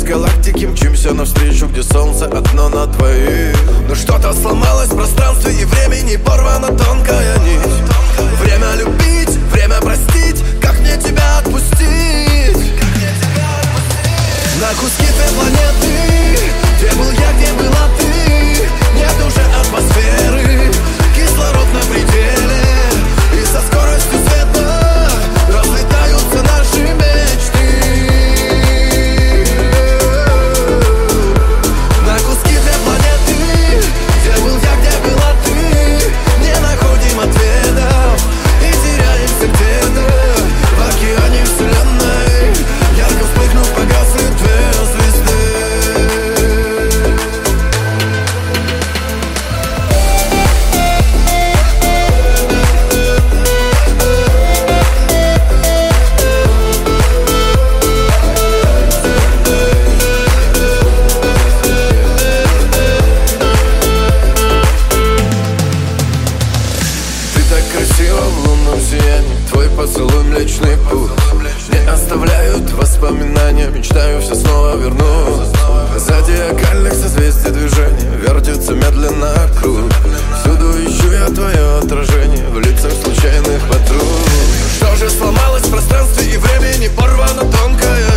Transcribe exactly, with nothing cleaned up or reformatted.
галактики мчимся навстречу, где солнце одно на двоих. Но что-то сломалось в пространстве и времени, порвана тонкая нить. Время любить, время простить, как мне тебя отпустить? На куски твоей планеты, где был я, где была ты, нет уже атмосферы, кислород на пределе, и со скоростью света разлетаются наши мечты. На куски твоей планеты, где был я, где была ты, не находим ответов и теряемся где-то в океане вселенной. Ярко вспыхнув, погаснет две звезды. Ты так красива в лунном сиянии, твой поцелуй млечный путь. Не оставляют воспоминания, мечтаю все снова вернуть. Зодиакальных созвездий движения вертится медленно круг. Всюду ищу я твое отражение в лицах случайных подруг. Что же сломалось в пространстве и времени, порвана тонкая